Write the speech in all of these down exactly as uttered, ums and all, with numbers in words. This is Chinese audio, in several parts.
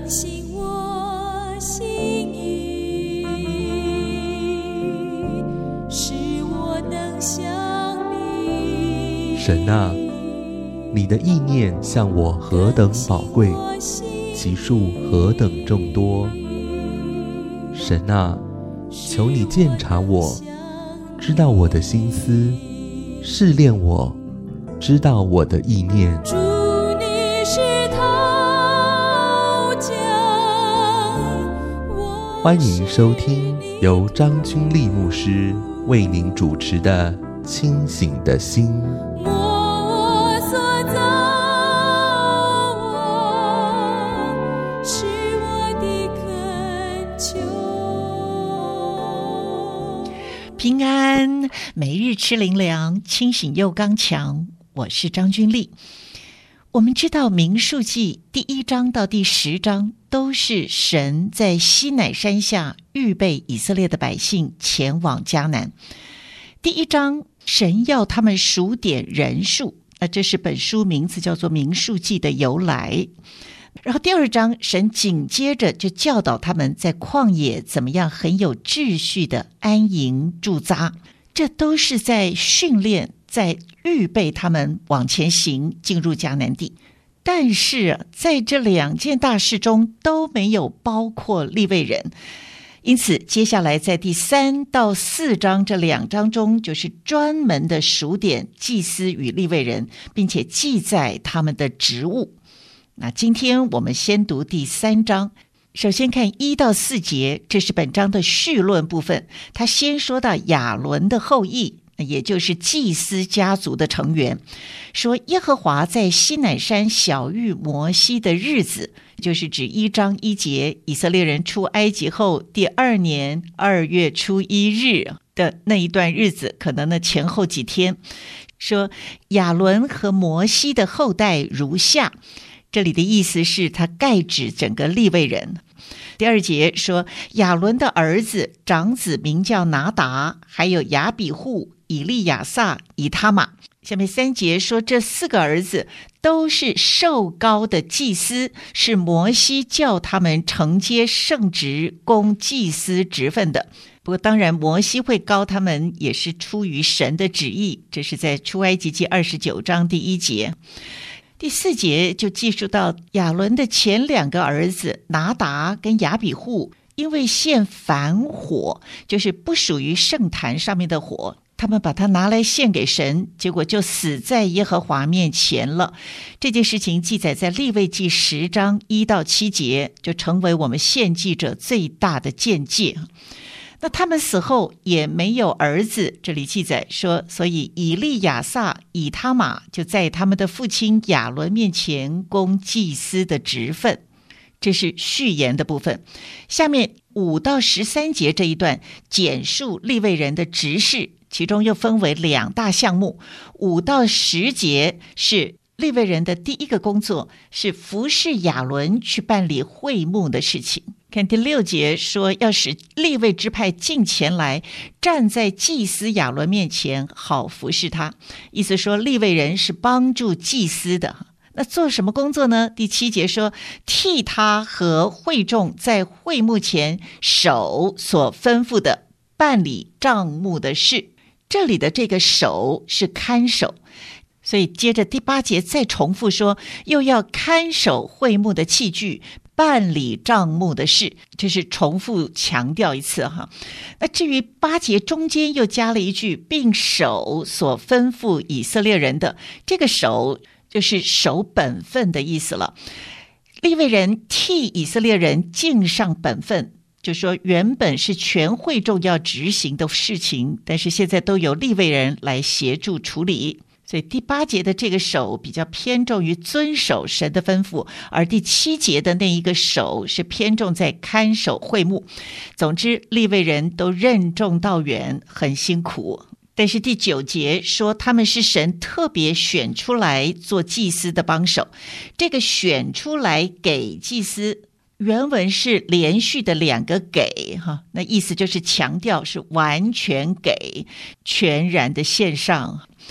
更新我心意，使我能像你。 神啊，你的意念向我何等宝贵，其数何等众多。神啊，求你鉴察我，知道我的心思，试炼我，知道我的意念。 主，你是陶匠， 欢迎收听由张君丽牧师为您主持的《清醒的心》。 我所造我，是我的恳求。 平安，每日吃灵粮，清醒又刚强。我是张君丽。我们知道民数记第一章到第十章都是神在西乃山下预备以色列的百姓前往迦南。第一章神要他们数点人数，那这是本书名字叫做民数记的由来。然后第二章神紧接着就教导他们在旷野怎么样很有秩序的安营驻扎，这都是在训练，在预备他们往前行进入迦南地。但是在这两件大事中都没有包括利未人，因此接下来在第三到四章这两章中，就是专门的数点祭司与利未人，并且记载他们的职务。那今天我们先读第三章，首先看一到四节，这是本章的绪论部分。他先说到亚伦的后裔，也就是祭司家族的成员，说耶和华在西乃山晓谕摩西的日子，就是指一章一节，以色列人出埃及后第二年二月初一日的那一段日子，可能呢前后几天，说亚伦和摩西的后代如下。这里的意思是他概指整个利未人。第二节说亚伦的儿子长子名叫拿达，还有亚比户、以利亚撒、以他玛。下面三节说这四个儿子都是受膏的祭司，是摩西叫他们承接圣职，供祭司职分的。不过当然摩西会膏他们也是出于神的旨意，这是在出埃及记二十九章第一节。第四节就记述到亚伦的前两个儿子拿达跟亚比户，因为献燔火，就是不属于圣坛上面的火，他们把它拿来献给神，结果就死在耶和华面前了。这件事情记载在利未记十章一到七节，就成为我们献祭者最大的鉴戒。那他们死后也没有儿子，这里记载说，所以以利亚撒、以他玛就在他们的父亲亚伦面前供祭司的职分。这是序言的部分。下面五到十三节这一段简述利未人的职事，其中又分为两大项目。五到十节是利未人的第一个工作，是服侍亚伦去办理会幕的事情。看第六节说要使利未支派进前来，站在祭司亚伦面前，好服侍他。意思说利未人是帮助祭司的。那做什么工作呢？第七节说替他和会众在会幕前守所吩咐的办理账目的事。这里的这个守是看守，所以接着第八节再重复说又要看守会幕的器具，办理账目的事，这是重复强调一次哈。那至于八节中间又加了一句并守所吩咐以色列人的，这个守就是守本分的意思了。利未人替以色列人尽上本分，就说原本是全会众要执行的事情，但是现在都由利未人来协助处理。所以第八节的这个守比较偏重于遵守神的吩咐，而第七节的那一个守是偏重在看守会幕。总之利未人都任重道远，很辛苦。但是第九节说他们是神特别选出来做祭司的帮手，这个选出来给祭司，原文是连续的两个给哈，那意思就是强调是完全给，全然的献上。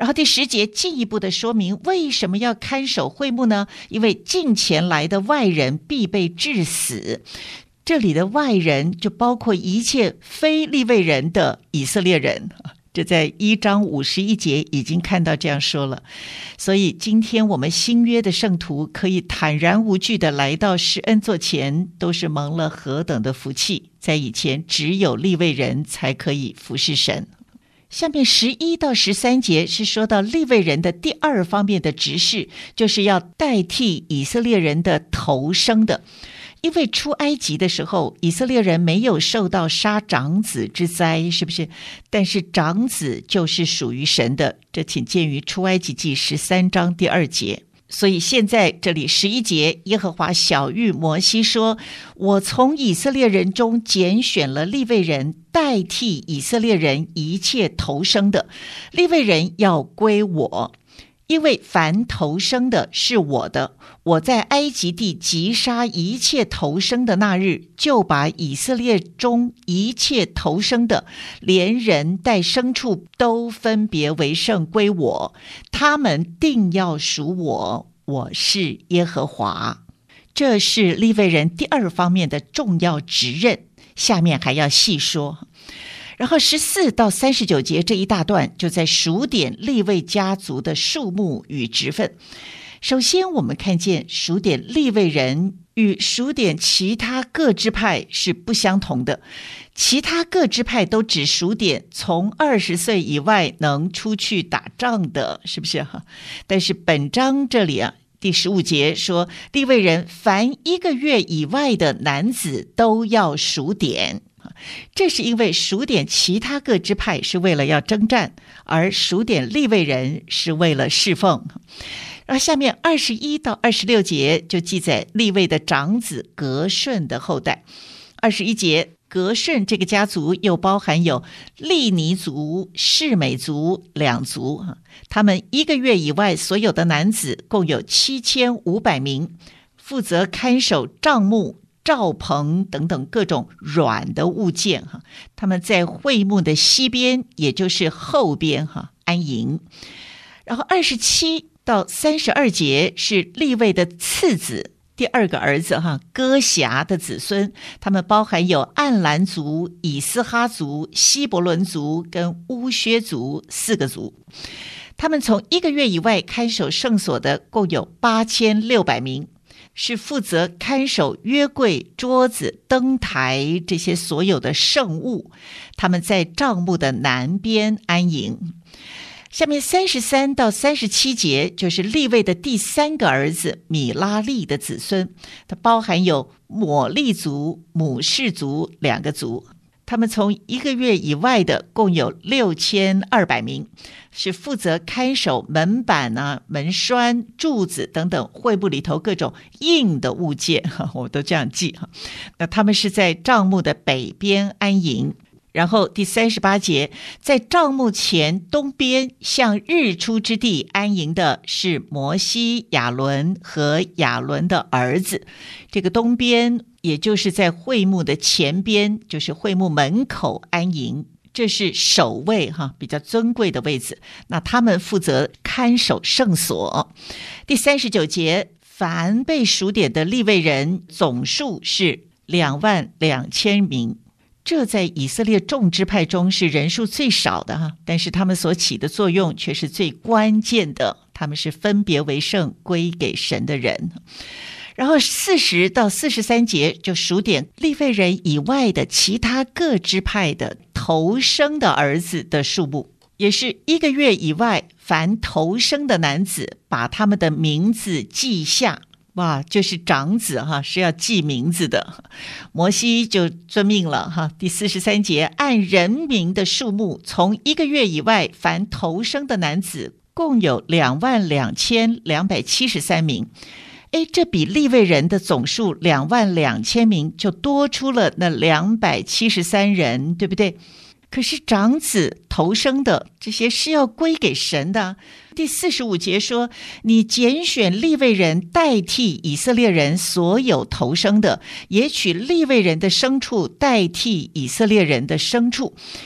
然后第十节进一步的说明为什么要看守会幕呢？因为近前来的外人必被治死。这里的外人就包括一切非利未人的以色列人，这在一章五十一节已经看到这样说了。所以今天我们新约的圣徒可以坦然无惧的来到施恩座前，都是蒙了何等的福气。在以前只有利未人才可以服侍神。下面十一到十三节是说到利未人的第二方面的职事，就是要代替以色列人的头生的。因为出埃及的时候，以色列人没有受到杀长子之灾，是不是？但是长子就是属于神的，这请见于出埃及记十三章第二节。所以现在这里十一节，耶和华晓谕摩西说，我从以色列人中拣选了利未人，代替以色列人一切头生的，利未人要归我。因为凡头生的是我的，我在埃及地击杀一切头生的那日，就把以色列中一切头生的，连人带牲畜都分别为圣归我，他们定要属我，我是耶和华。这是利未人第二方面的重要职任，下面还要细说。然后十四到三十九节这一大段就在数点利未家族的数目与职分。首先我们看见数点利未人与数点其他各支派是不相同的，其他各支派都只数点从二十岁以外能出去打仗的，是不是？但是本章这里啊，第十五节说利未人凡一个月以外的男子都要数点，这是因为数点其他各支派是为了要征战，而数点利未人是为了侍奉。然后下面二十一到二十六节就记载利未的长子革顺的后代。二十一节，革顺这个家族又包含有利尼族、示美族两族，他们一个月以外所有的男子共有七千五百名，负责看守帐幕、罩棚等等各种软的物件哈，他们在会幕的西边，也就是后边哈安营。然后二十七到三十二节是利未的次子，第二个儿子哈哥辖的子孙，他们包含有暗兰族、以斯哈族、希伯伦族跟乌薛族四个族。他们从一个月以外看守圣所的共有八千六百名，是负责看守约柜、桌子、灯台这些所有的圣物，他们在帐幕的南边安营。下面三十三到三十七节就是利未的第三个儿子米拉利的子孙，它包含有抹利族、母氏族两个族，他们从一个月以外的共有六千二百名，是负责看守门板啊、门栓、柱子等等会幕里头各种硬的物件，我都这样记。那他们是在帐幕的北边安营。然后第三十八节，在帐幕前东边向日出之地安营的是摩西、亚伦和亚伦的儿子。这个东边也就是在会幕的前边，就是会幕门口安营，这是守卫哈，比较尊贵的位置。那他们负责看守圣所。第三十九节，凡被数点的利未人总数是两万两千名。这在以色列众支派中是人数最少的哈，但是他们所起的作用却是最关键的，他们是分别为圣归给神的人。然后四十到四十三节就数点利未人以外的其他各支派的头生的儿子的数目，也是一个月以外凡头生的男子，把他们的名字记下。哇，就是长子哈，是要记名字的。摩西就遵命了哈。第四十三节，按人名的数目，从一个月以外凡头生的男子共有两万两千两百七十三名。诶，这比利未人的总数两万两千名就多出了那两百七十三人，对不对？可是长子头生的这些是要归给神的。第四十五节说，你拣选利未人代替以色列人所有头生的，也取利未人的牲畜代替以色列人的牲畜。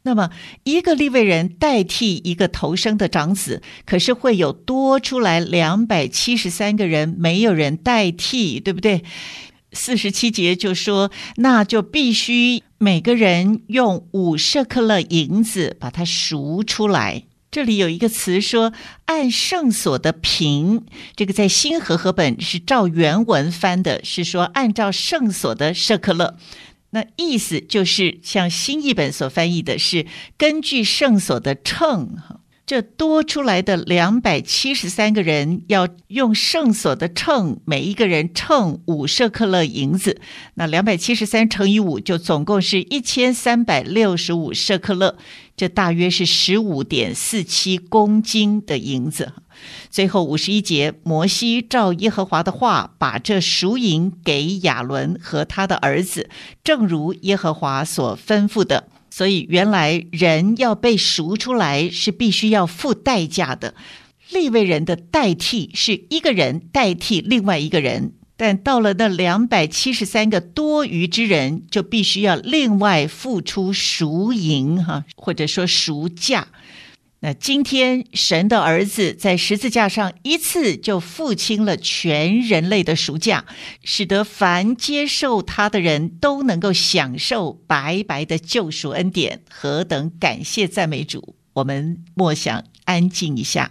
那么一个利未人代替一个头生的长子，可是会有多出来两百七十三个人没有人代替，对不对？四十七节就说，那就必须每个人用五舍克勒银子把它赎出来。这里有一个词说按圣所的平，这个在新和合本是照原文翻的，是说按照圣所的舍克勒。那意思就是像新译本所翻译的是根据圣所的秤，这多出来的两百七十三个人要用圣所的秤，每一个人称五舍克勒银子，那两百七十三乘以五就总共是一千三百六十五舍克勒，这大约是 十五点四七公斤的银子。最后五十一节，摩西照耶和华的话，把这赎银给亚伦和他的儿子，正如耶和华所吩咐的。所以原来人要被赎出来是必须要付代价的，利未人的代替是一个人代替另外一个人，但到了那两百七十三个多余之人，就必须要另外付出赎银哈，或者说赎价。那今天神的儿子在十字架上一次就付清了全人类的赎价，使得凡接受他的人都能够享受白白的救赎恩典，何等感谢赞美主！我们默想安静一下。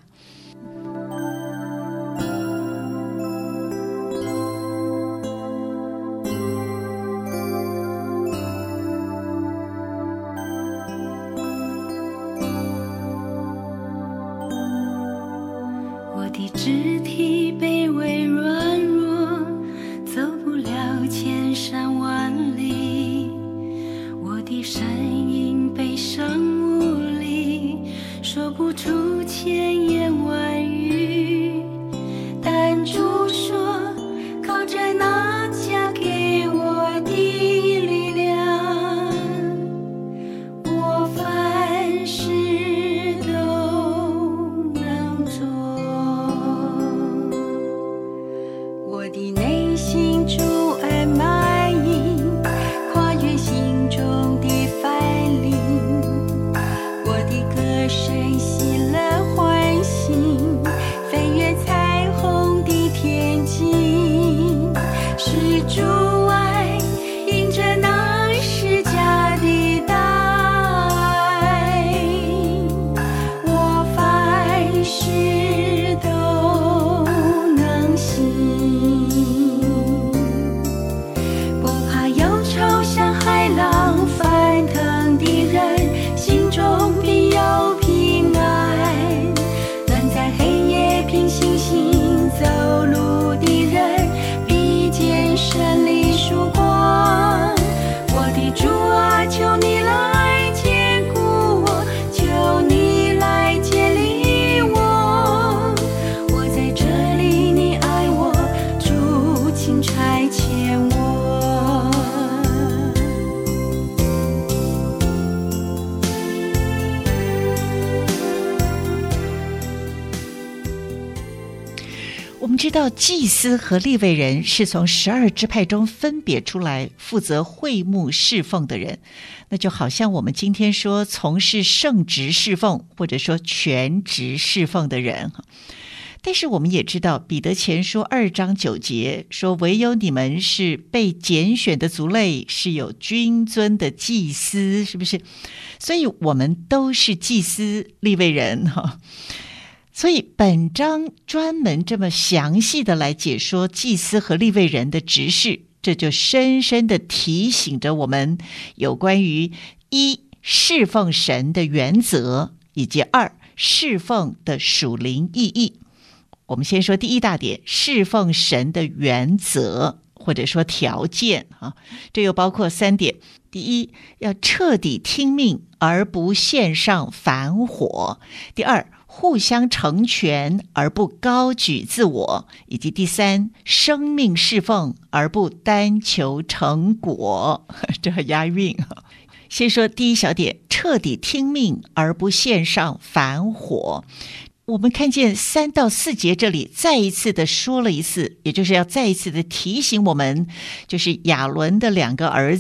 肢体卑微软弱，走不了千山万里，我的声音悲伤无力，说不出千言万语，但主说靠着那加给我的力量，我凡事都能做。我的内心主爱满意，跨越心中的藩篱，我的歌声喜乐欢喜，飞越彩虹的天际，是主爱迎着那十架的大爱，我凡事都能行。不怕忧愁像海浪翻腾的人，心中必有平安。能在黑夜凭信心走路的人，必见胜利曙光。我的主啊，求你来坚固我，求你来建立我。我在这里，你爱我，主请差遣我。 我们知道祭司和利未人是从十二支派中分别出来负责会幕侍奉的人，那就好像我们今天说从事圣职侍奉或者说全职侍奉的人。但是我们也知道彼得前书二章九节说，唯有你们是被拣选的族类，是有君尊的祭司，是不是？所以我们都是祭司利未人哈。所以本章专门这么详细的来解说祭司和利未人的职事，这就深深的提醒着我们有关于一侍奉神的原则，以及二侍奉的属灵意义。我们先说第一大点，侍奉神的原则或者说条件啊，这又包括三点。第一，要彻底听命而不献上反火；第二，互相成全而不高举自我；以及第三，生命侍奉而不单求成果。这很押韵啊。先说第一小点，彻底听命而不献上反火。我们看见三到四节这里再一次的说了一次，也就是要再一次的提醒我们，就是亚伦的两个儿子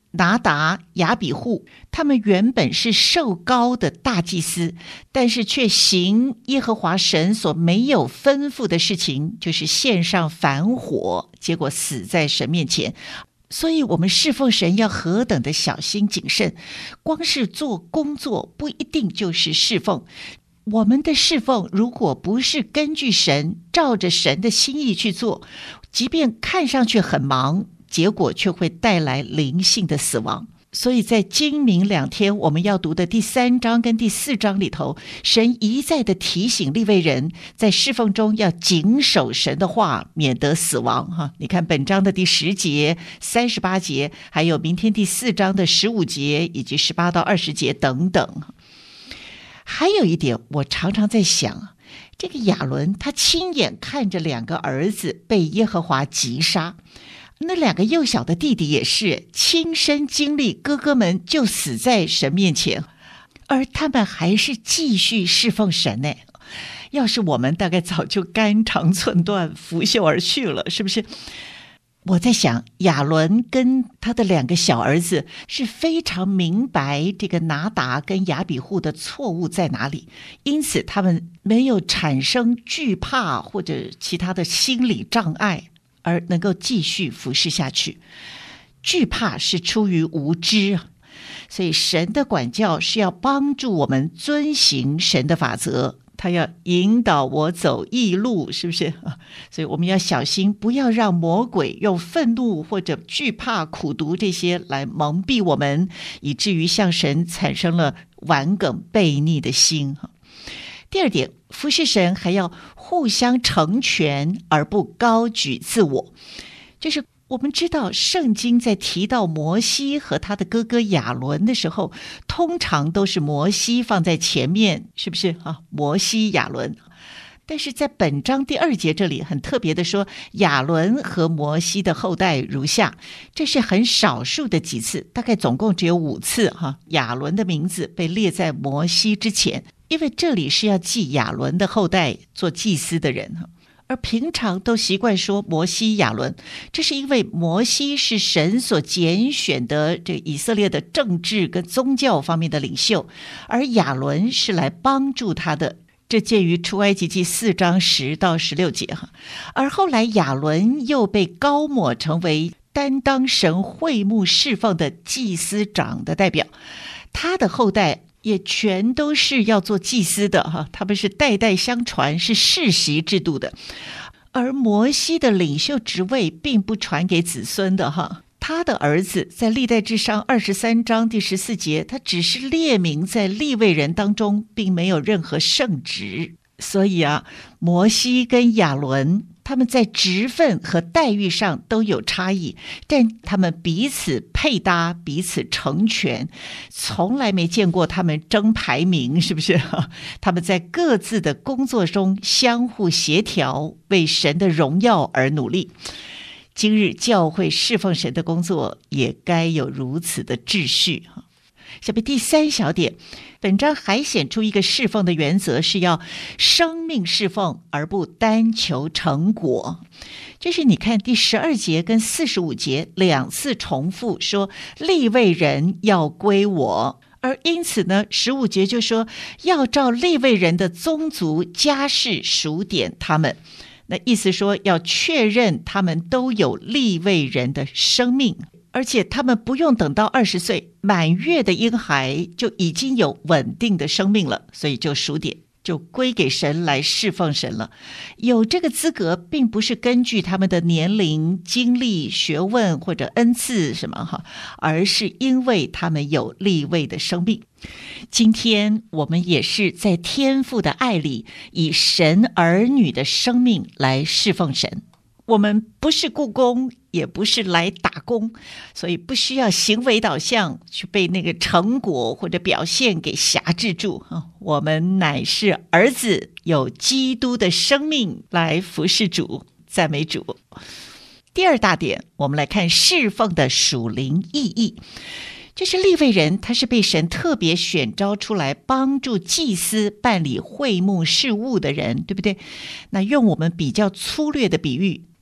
拿达、亚比户，他们原本是受膏的大祭司，但是却行耶和华神所没有吩咐的事情，就是献上燔火，结果死在神面前。所以我们侍奉神要何等的小心谨慎，光是做工作不一定就是侍奉。我们的侍奉如果不是根据神，照着神的心意去做，即便看上去很忙，结果却会带来灵性的死亡。所以在今明两天我们要读的第三章跟第四章里头，神一再的提醒利未人在侍奉中要谨守神的话，免得死亡哈。你看本章的第十节、三十八节，还有明天第四章的十五节以及十八到二十节等等。还有一点我常常在想，这个亚伦他亲眼看着两个儿子被耶和华击杀，那两个幼小的弟弟也是亲身经历哥哥们就死在神面前，而他们还是继续侍奉神呢。要是我们大概早就肝肠寸断拂袖而去了，是不是？我在想，亚伦跟他的两个小儿子是非常明白这个拿达跟亚比户的错误在哪里，因此他们没有产生惧怕或者其他的心理障碍，而能够继续服侍下去。惧怕是出于无知，所以神的管教是要帮助我们遵行神的法则，他要引导我走义路，是不是？所以我们要小心，不要让魔鬼用愤怒或者惧怕、苦毒这些来蒙蔽我们，以至于向神产生了顽梗悖逆的心。第二点，服侍神还要互相成全，而不高举自我。就是我们知道圣经在提到摩西和他的哥哥亚伦的时候，通常都是摩西放在前面，是不是啊？摩西亚伦。但是在本章第二节这里很特别的说，亚伦和摩西的后代如下，这是很少数的几次，大概总共只有五次哈，亚伦的名字被列在摩西之前，因为这里是要记亚伦的后代做祭司的人哈。而平常都习惯说摩西亚伦，这是因为摩西是神所拣选的这个以色列的政治跟宗教方面的领袖，而亚伦是来帮助他的，这见于出埃及记四章十到十六节哈。而后来亚伦又被膏抹成为担当神会幕侍奉的祭司长的代表，他的后代也全都是要做祭司的哈，他们是代代相传，是世袭制度的。而摩西的领袖职位并不传给子孙的哈，他的儿子在历代志上二十三章第十四节，他只是列名在利未人当中，并没有任何圣职。所以啊，摩西跟亚伦他们在职分和待遇上都有差异，但他们彼此配搭，彼此成全，从来没见过他们争排名，是不是？他们在各自的工作中相互协调，为神的荣耀而努力。今日教会侍奉神的工作也该有如此的秩序。下面第三小点，本章还显出一个侍奉的原则，是要生命侍奉而不单求成果。就是你看第十二节跟四十五节两次重复说利未人要归我，而因此呢十五节就说要照利未人的宗族家世数点他们，那意思说要确认他们都有利未人的生命，而且他们不用等到二十岁满月的婴孩就已经有稳定的生命了，所以就数点，就归给神来侍奉神了。有这个资格并不是根据他们的年龄、经历、学问或者恩赐什么哈，而是因为他们有利未的生命。今天我们也是在天父的爱里，以神儿女的生命来侍奉神。我们不是雇工，也不是来打工，所以不需要行为导向去被那个成果或者表现给辖制住。我们乃是儿子，有基督的生命来服侍主，赞美主。第二大点，我们来看侍奉的属灵意义。就是利未人，他是被神特别选召出来帮助祭司办理会幕事务的人，对不对？那用我们比较粗略的比喻，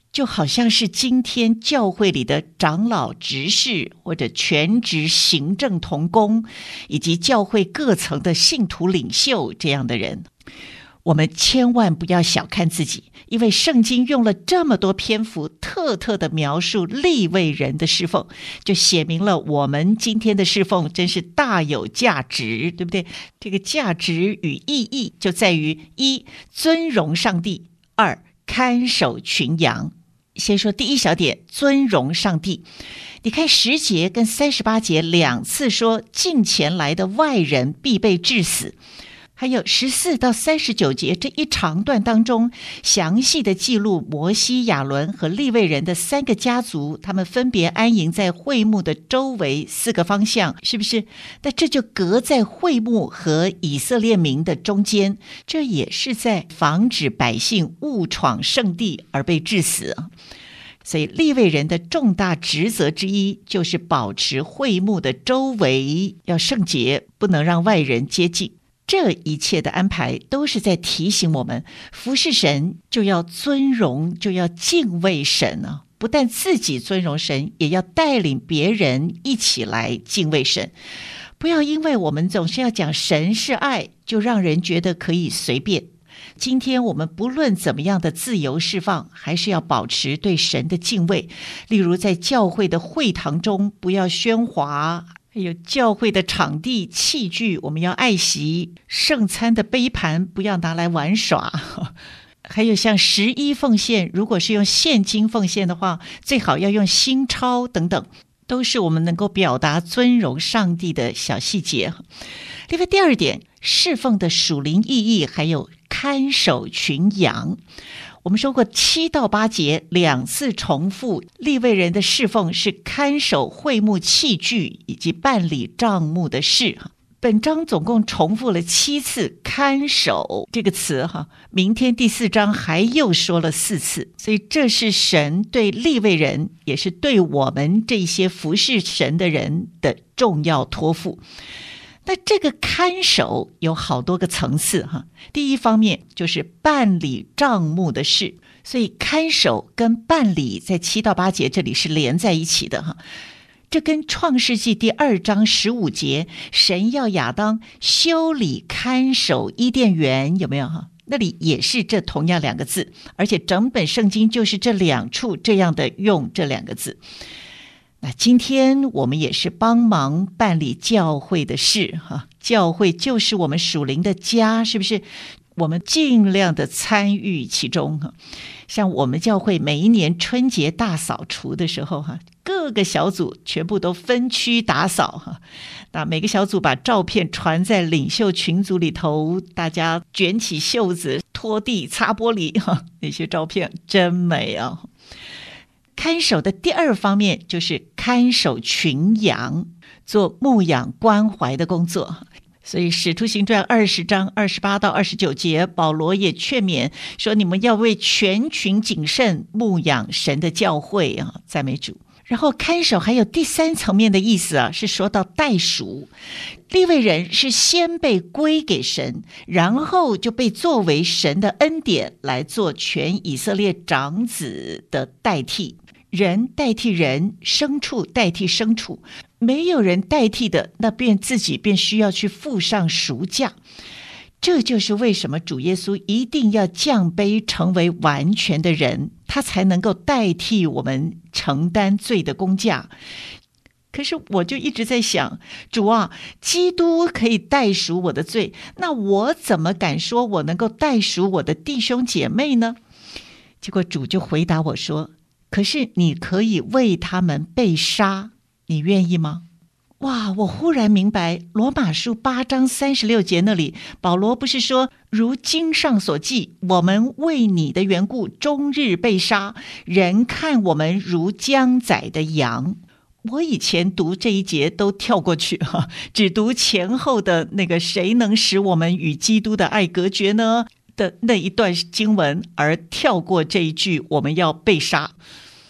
就好像是今天教会里的长老、执事或者全职行政同工，以及教会各层的信徒领袖这样的人。我们千万不要小看自己，因为圣经用了这么多篇幅特特的描述利未人的侍奉，就写明了我们今天的侍奉真是大有价值，对不对？这个价值与意义就在于：一、尊荣上帝；二、看守群羊。先说第一小点，尊荣上帝。你看十节跟三十八节两次说近前来的外人必被治死，还有十四到三十九节这一长段当中，详细的记录摩西、亚伦和利未人的三个家族，他们分别安营在会幕的周围四个方向，是不是？那这就隔在会幕和以色列民的中间，这也是在防止百姓误闯圣地而被治死。所以利未人的重大职责之一就是保持会幕的周围要圣洁，不能让外人接近。这一切的安排都是在提醒我们，服侍神就要尊荣，就要敬畏神啊！不但自己尊荣神，也要带领别人一起来敬畏神。不要因为我们总是要讲神是爱，就让人觉得可以随便。今天我们不论怎么样的自由释放，还是要保持对神的敬畏。例如在教会的会堂中不要喧哗，还有教会的场地器具我们要爱惜，圣餐的杯盘不要拿来玩耍，还有像十一奉献，如果是用现金奉献的话，最好要用新钞等等，都是我们能够表达尊荣上帝的小细节。另外第二点，侍奉的属灵意义还有看守群羊。我们说过七到八节两次重复利未人的侍奉是看守会幕器具以及办理账目的事。本章总共重复了七次看守这个词哈，明天第四章还又说了四次，所以这是神对利未人，也是对我们这些服侍神的人的重要托付。那这个看守有好多个层次哈。第一方面就是办理账目的事，所以看守跟办理在七到八节这里是连在一起的哈。这跟创世纪第二章十五节神要亚当修理看守伊甸园有没有哈？那里也是这同样两个字，而且整本圣经就是这两处这样的用这两个字。那今天我们也是帮忙办理教会的事哈，教会就是我们属灵的家，是不是？我们尽量的参与其中哈。像我们教会每一年春节大扫除的时候哈，各个小组全部都分区打扫哈。那每个小组把照片传在领袖群组里头，大家卷起袖子拖地擦玻璃哈，那些照片真美啊。看守的第二方面就是看守群羊，做牧养关怀的工作。所以使徒行传二十章二十八到二十九节，保罗也劝勉说，你们要为全群谨慎，牧养神的教会啊，赞美主。然后看守还有第三层面的意思啊，是说到代赎。利未人是先被归给神，然后就被作为神的恩典来做全以色列长子的代替。人代替人，牲畜代替牲畜，没有人代替的，那便自己便需要去付上赎价。这就是为什么主耶稣一定要降卑成为完全的人，他才能够代替我们承担罪的工价。可是我就一直在想，主啊，基督可以代赎我的罪，那我怎么敢说我能够代赎我的弟兄姐妹呢？结果主就回答我说，可是你可以为他们被杀，你愿意吗？哇，我忽然明白罗马书八章三十六节那里，保罗不是说，如经上所记，我们为你的缘故终日被杀，人看我们如将宰的羊。我以前读这一节都跳过去哈，只读前后的那个谁能使我们与基督的爱隔绝呢的那一段经文，而跳过这一句我们要被杀。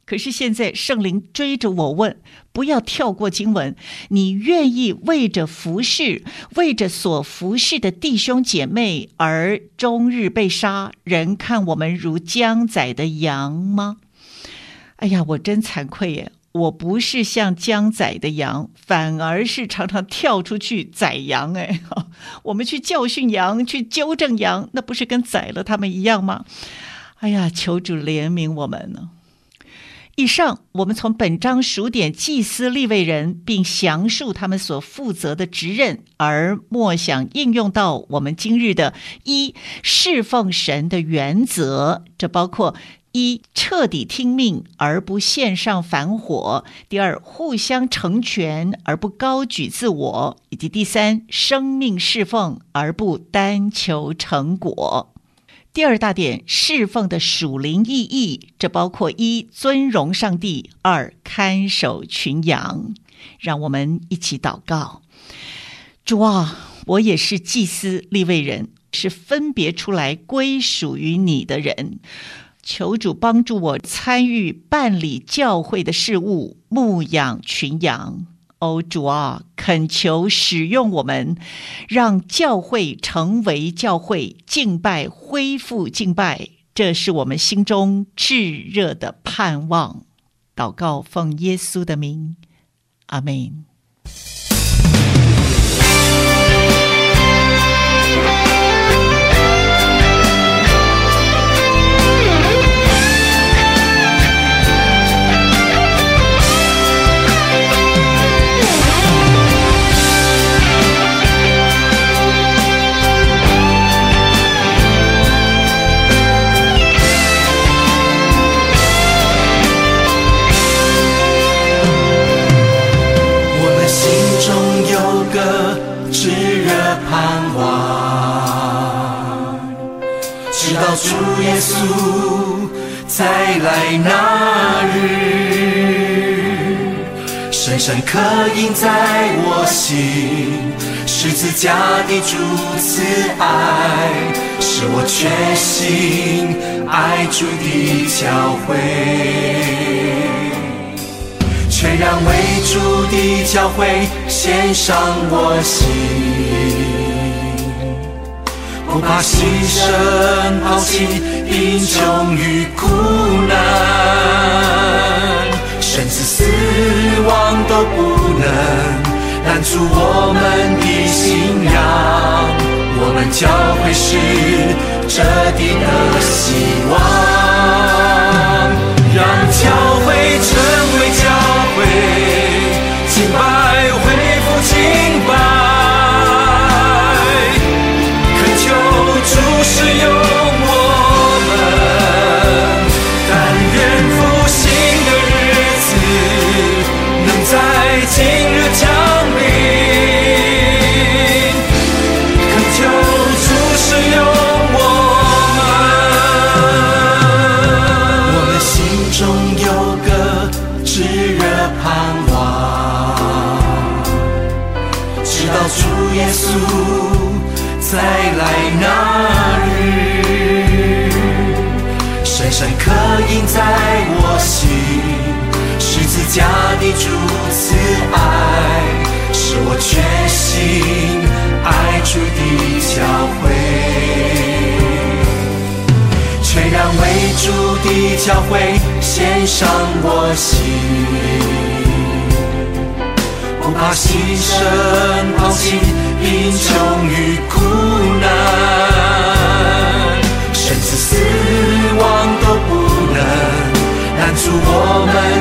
可是现在圣灵追着我问，不要跳过经文，你愿意为着服侍，为着所服侍的弟兄姐妹而终日被杀，人看我们如将宰的羊吗？哎呀，我真惭愧耶，我不是像将宰的羊，反而是常常跳出去宰羊。哎，我们去教训羊，去纠正羊，那不是跟宰了他们一样吗？哎呀，求主怜悯我们呢。以上我们从本章数点祭司利未人，并详述他们所负责的职任，而默想应用到我们今日的一侍奉神的原则，这包括一彻底听命而不献上反火，第二互相成全而不高举自我，以及第三生命侍奉而不单求成果。第二大点，侍奉的属灵意义，这包括一尊荣上帝，二看守群羊。让我们一起祷告。主啊，我也是祭司利未人，是分别出来归属于你的人，求主帮助我参与办理教会的事务，牧养群羊。哦，主啊，恳求使用我们，让教会成为教会，敬拜恢复敬拜，这是我们心中炙热的盼望。祷告奉耶稣的名，阿们。 炙热盼望，直到主耶稣再来那日，深深刻印在我心，十字架的主慈爱，使我决心爱主的教会，全然为主的教会献上我心，不怕牺牲抛弃贫穷与苦难，甚至死亡都不能拦住我们的信仰。我们教会是这地的希望，让教会成为教会，敬拜恢复敬拜，恳求主使用我们，但愿复兴的日子能在今日降临，恳求主使用我们。我们心中有个炙热盼望，直到主耶稣再来那日，深深刻印在我心，十字架的主慈爱，使我决心爱主的教会，全然为主的教会献上我心，不怕牺牲抛弃贫穷与苦难，甚至死亡都不能拦住我们